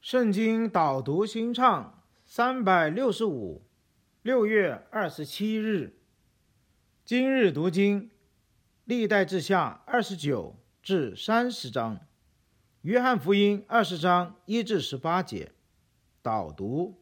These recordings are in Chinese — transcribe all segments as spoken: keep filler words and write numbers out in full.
圣经导读新唱三百六十五，六月二十七日。今日读经，历代志下二十九至三十章，约翰福音二十章一至十八节。导读：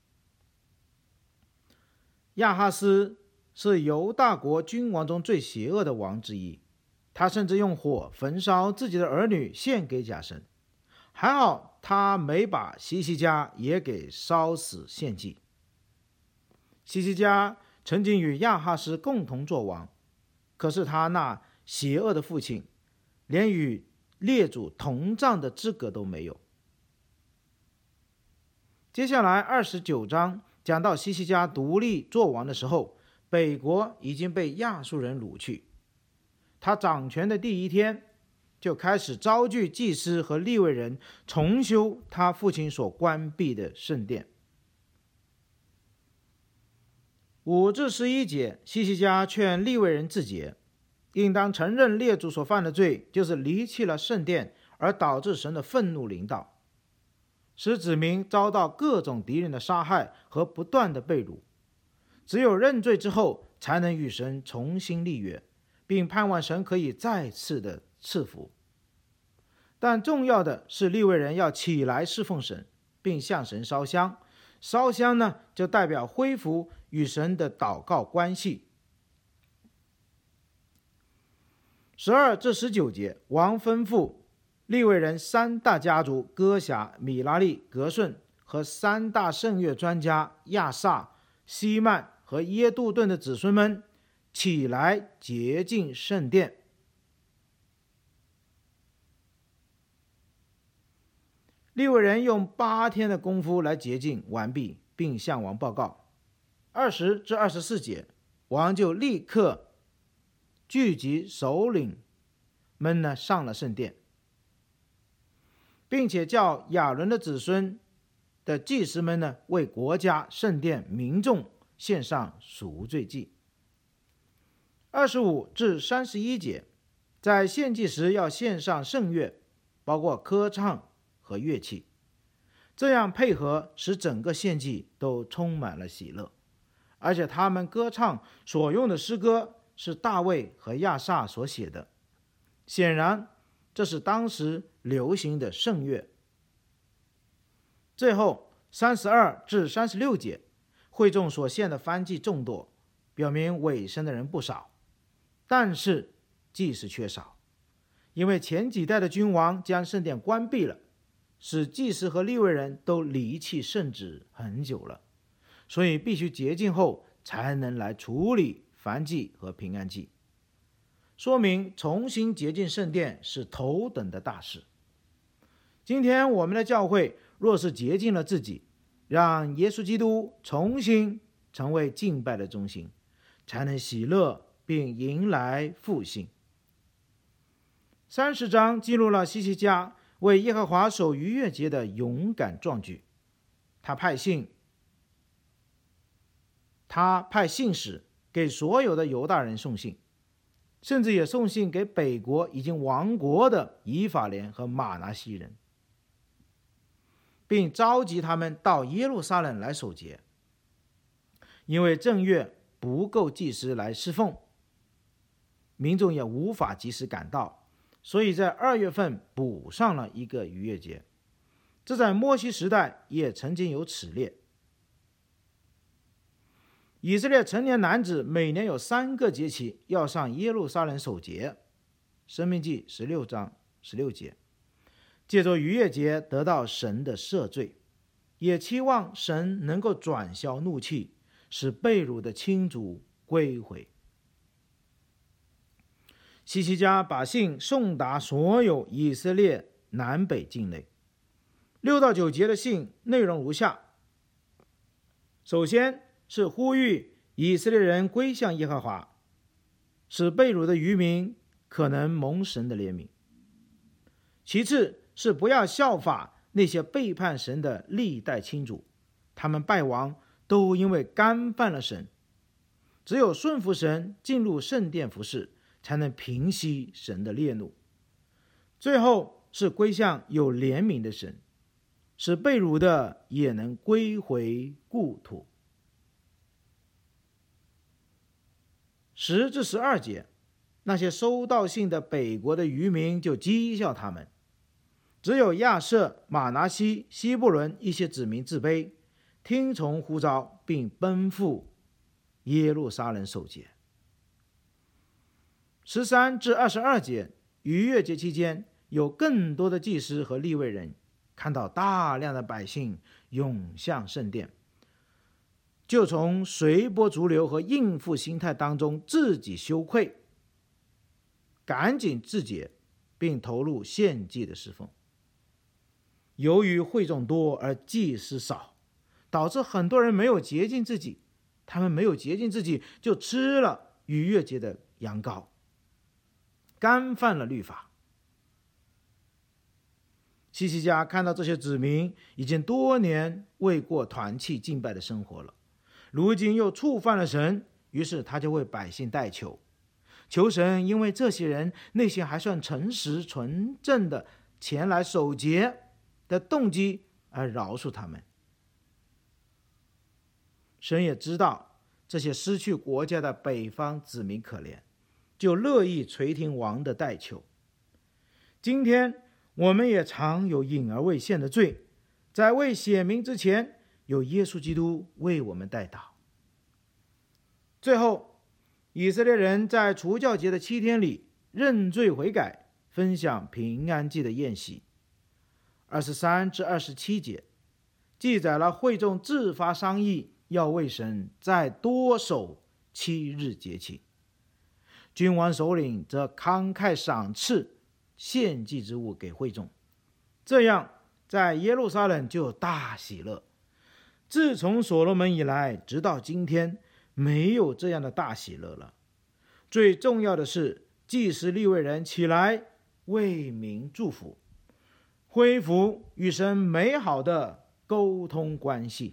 亚哈斯是犹大国君王中最邪恶的王之一，他甚至用火焚烧自己的儿女献给假神。还好他没把希西家也给烧死献祭。希西家曾经与亚哈斯共同作王，可是他那邪恶的父亲连与列祖同葬的资格都没有。接下来二十九章讲到希西家独立作王的时候，北国已经被亚述人掳去。他掌权的第一天，就开始召聚祭司和利未人重修他父亲所关闭的圣殿。五至十一节，希西家劝利未人自洁，应当承认列祖所犯的罪，就是离弃了圣殿，而导致神的愤怒临到，使子民遭到各种敌人的杀害和不断的被掳。只有认罪之后，才能与神重新立约，并盼望神可以再次的赐福。但重要的是利未人要起来侍奉神，并向神烧香。烧香呢，就代表恢复与神的祷告关系。十二至十九节，王吩咐利未人三大家族歌辖、米拉利、革顺和三大圣乐专家亚萨、希曼和耶杜顿的子孙们起来洁净圣殿。利未人用八天的功夫来洁净完毕，并向王报告。二十至二十四节，王就立刻聚集首领们呢上了圣殿，并且叫亚伦的子孙的祭司们呢为国家、圣殿、民众献上赎罪祭。二十五至三十一节，在献祭时要献上圣乐，包括歌唱和乐器，这样配合使整个献祭都充满了喜乐。而且他们歌唱所用的诗歌是大卫和亚萨所写的，显然这是当时流行的圣乐。最后三十二至三十六节，会众所献的燔祭众多，表明委身的人不少，但是祭司缺少，因为前几代的君王将圣殿关闭了，使祭司和利未人都离弃圣旨很久了，所以必须洁净后才能来处理燔祭和平安祭，说明重新洁净圣殿是头等的大事。今天我们的教会若是洁净了自己，让耶稣基督重新成为敬拜的中心，才能喜乐并迎来复兴。三十章记录了希西家为耶和华守逾越节的勇敢壮举。他派信他派信使给所有的犹大人送信，甚至也送信给北国已经亡国的以法莲和玛拿西人，并召集他们到耶路撒冷来守节。因为正月不够祭司来侍奉，民众也无法及时赶到，所以在二月份补上了一个逾越节。这在摩西时代也曾经有此列。以色列成年男子每年有三个节期要上耶路撒冷守节，申命记十六章十六节，借着逾越节得到神的赦罪，也期望神能够转消怒气，使被掳的亲族归回。希西家把信送达所有以色列南北境内。六到九节的信内容如下：首先是呼吁以色列人归向耶和华，使被掳的渔民可能蒙神的怜悯。其次是不要效法那些背叛神的历代亲主，他们败亡都因为干犯了神，只有顺服神进入圣殿服侍，才能平息神的烈怒。最后是归向有怜悯的神， 使被掳的也能归回故土。十至十二节，那些收到信的北国的渔民就讥笑他们，只有亚设、马拿西、西布伦一些子民自卑，听从呼召，并奔赴耶路撒冷守节。十三至二十二节，逾越节期间，有更多的祭司和利未人看到大量的百姓涌向圣殿，就从随波逐流和应付心态当中自己羞愧，赶紧自洁，并投入献祭的侍奉。由于会众多而祭司少，导致很多人没有洁净自己，他们没有洁净自己，就吃了逾越节的羊羔，干犯了律法。希西家看到这些子民已经多年未过团契敬拜的生活了，如今又触犯了神，于是他就为百姓代求，求神因为这些人内心还算诚实纯正的前来守节的动机而饶恕他们。神也知道这些失去国家的北方子民可怜，就乐意垂听王的代求。今天我们也常有隐而未现的罪，在未显明之前，有耶稣基督为我们代祷。最后，以色列人在除酵节的七天里认罪悔改，分享平安祭的宴席。二十三至二十七节记载了会众自发商议，要为神再多守七日节期。君王首领则慷慨赏赐献祭之物给会众，这样在耶路撒冷就有大喜乐。自从所罗门以来，直到今天，没有这样的大喜乐了。最重要的是，祭司利未人起来为民祝福，恢复与神美好的沟通关系。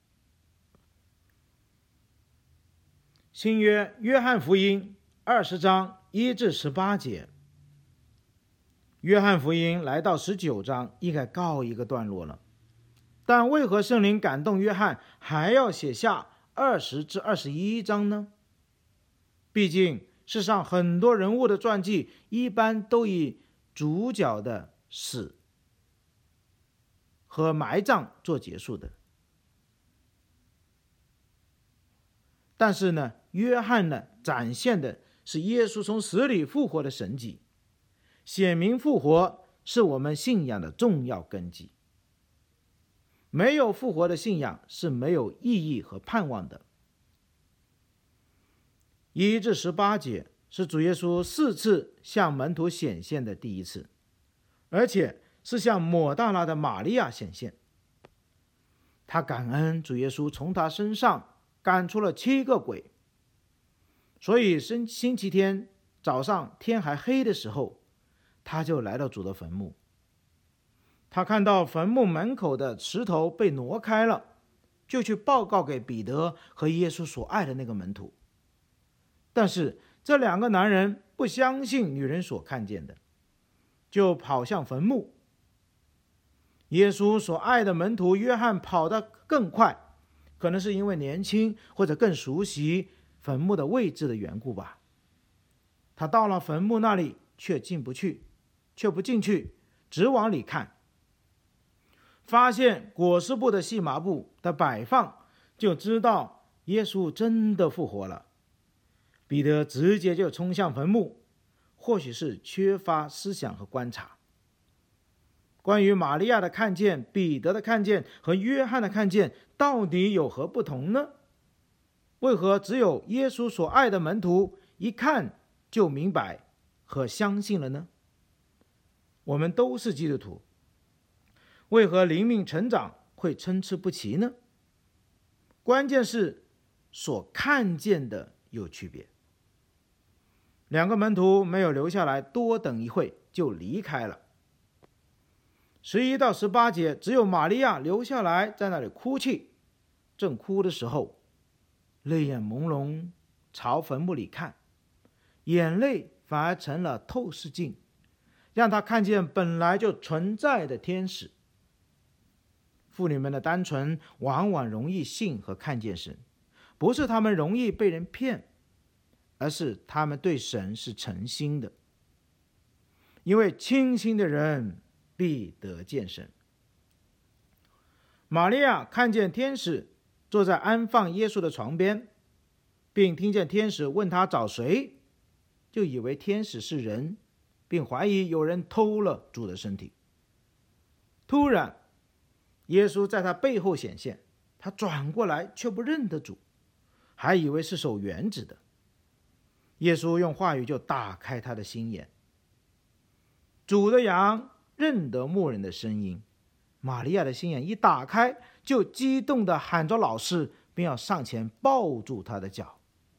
新约约翰福音二十章一至十八节，约翰福音来到十九章应该告一个段落了，但为何圣灵感动约翰还要写下二十至二十一章呢？毕竟世上很多人物的传记一般都以主角的死和埋葬做结束的，但是呢，约翰呢展现的是耶稣从死里复活的神迹，显明复活是我们信仰的重要根基。没有复活的信仰是没有意义和盼望的。一至十八节是主耶稣四次向门徒显现的第一次，而且是向抹大拉的玛利亚显现。他感恩主耶稣从他身上赶出了七个鬼，所以星期天早上天还黑的时候，他就来到主的坟墓。他看到坟墓门口的石头被挪开了，就去报告给彼得和耶稣所爱的那个门徒。但是这两个男人不相信女人所看见的，就跑向坟墓。耶稣所爱的门徒约翰跑得更快，可能是因为年轻或者更熟悉坟墓的位置的缘故吧。他到了坟墓那里，却进不去，却不进去，只往里看，发现裹尸布的细麻布的摆放，就知道耶稣真的复活了。彼得直接就冲向坟墓，或许是缺乏思想和观察。关于玛利亚的看见、彼得的看见和约翰的看见到底有何不同呢？为何只有耶稣所爱的门徒一看就明白和相信了呢？我们都是基督徒，为何灵命成长会参差不齐呢？关键是所看见的有区别。两个门徒没有留下来多等一会就离开了。十一到十八节，只有玛利亚留下来在那里哭泣。正哭的时候，泪眼朦胧朝坟墓里看，眼泪反而成了透视镜，让他看见本来就存在的天使。 妇女们的单纯往往容易信和看见神，不是他们容易被人骗，而是他们对神是诚心的。因为清心的人必得见神。玛利亚看见天使坐在安放耶稣的床边，并听见天使问他找谁，就以为天使是人，并怀疑有人偷了主的身体。突然，耶稣在他背后显现，他转过来却不认得主，还以为是守园子的。耶稣用话语就打开他的心眼。主的羊认得牧人的声音，玛利亚的心眼一打开，就激动地喊着老师，并要上前抱住他的脚。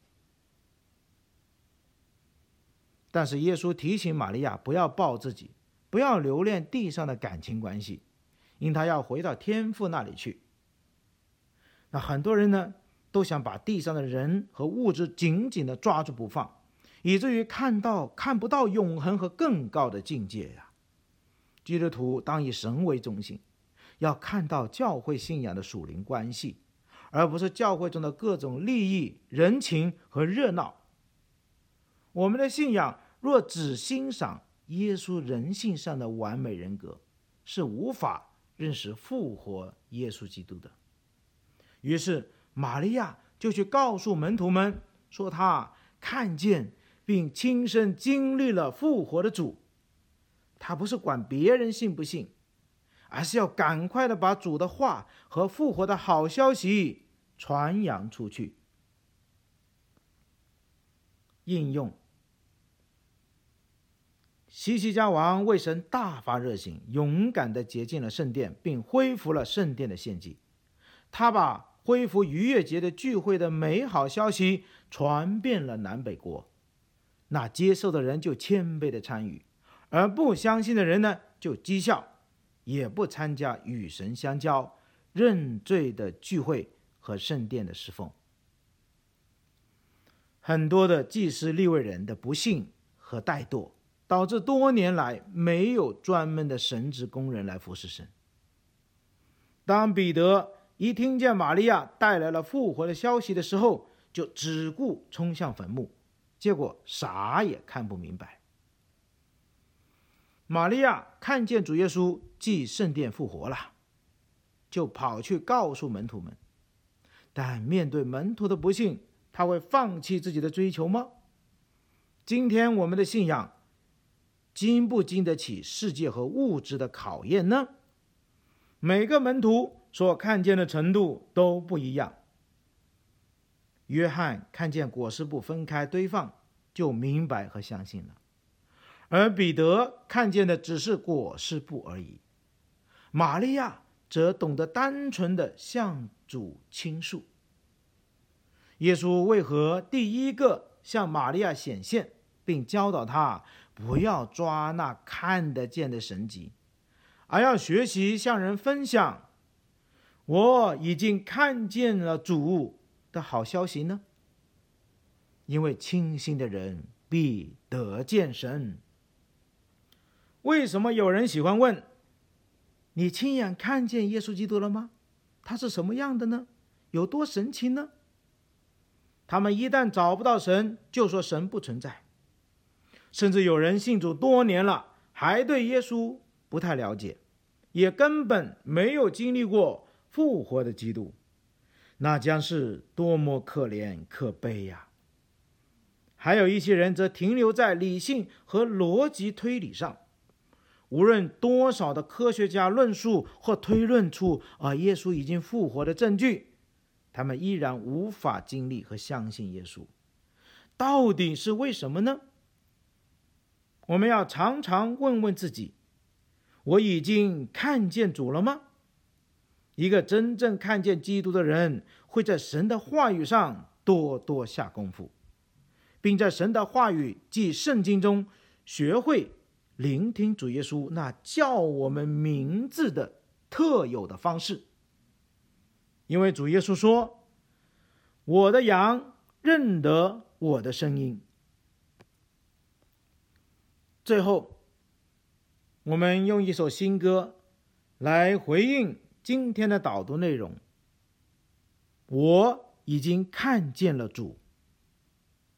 但是耶稣提醒玛利亚不要抱自己，不要留恋地上的感情关系，因他要回到天父那里去。那很多人呢，都想把地上的人和物质紧紧地抓住不放，以至于看到看不到永恒和更高的境界呀。基督徒当以神为中心，要看到教会信仰的属灵关系，而不是教会中的各种利益、人情和热闹。我们的信仰若只欣赏耶稣人性上的完美人格，是无法认识复活耶稣基督的。于是玛利亚就去告诉门徒们，说她看见并亲身经历了复活的主。她不是管别人信不信，而是要赶快的把主的话和复活的好消息传扬出去。应用：希西家王为神大发热心，勇敢地洁净了圣殿，并恢复了圣殿的献祭。他把恢复逾越节的聚会的美好消息传遍了南北国。那接受的人就谦卑地参与，而不相信的人呢，就讥笑，也不参加与神相交、认罪的聚会和圣殿的侍奉。很多的祭司利未人的不信和怠惰，导致多年来没有专门的神职工人来服侍神。当彼得一听见玛利亚带来了复活的消息的时候，就只顾冲向坟墓，结果啥也看不明白。玛利亚看见主耶稣进圣殿复活了，就跑去告诉门徒们。但面对门徒的不信，他会放弃自己的追求吗？今天我们的信仰经不经得起世界和物质的考验呢？每个门徒所看见的程度都不一样。约翰看见裹尸布分开堆放，就明白和相信了，而彼得看见的只是裹尸布而已。玛利亚则懂得单纯地向主倾诉。耶稣为何第一个向玛利亚显现，并教导她不要抓那看得见的神迹，而要学习向人分享我已经看见了主的好消息呢？因为清心的人必得见神。为什么有人喜欢问，你亲眼看见耶稣基督了吗？他是什么样的呢？有多神奇呢？他们一旦找不到神，就说神不存在。甚至有人信主多年了，还对耶稣不太了解，也根本没有经历过复活的基督，那将是多么可怜可悲呀！还有一些人则停留在理性和逻辑推理上，无论多少的科学家论述或推论出啊耶稣已经复活的证据，他们依然无法经历和相信耶稣。到底是为什么呢？我们要常常问问自己，我已经看见主了吗？一个真正看见基督的人，会在神的话语上多多下功夫，并在神的话语即圣经中学会聆听主耶稣那叫我们名字的特有的方式。因为主耶稣说，我的羊认得我的声音。最后，我们用一首新歌来回应今天的导读内容，我已经看见了主。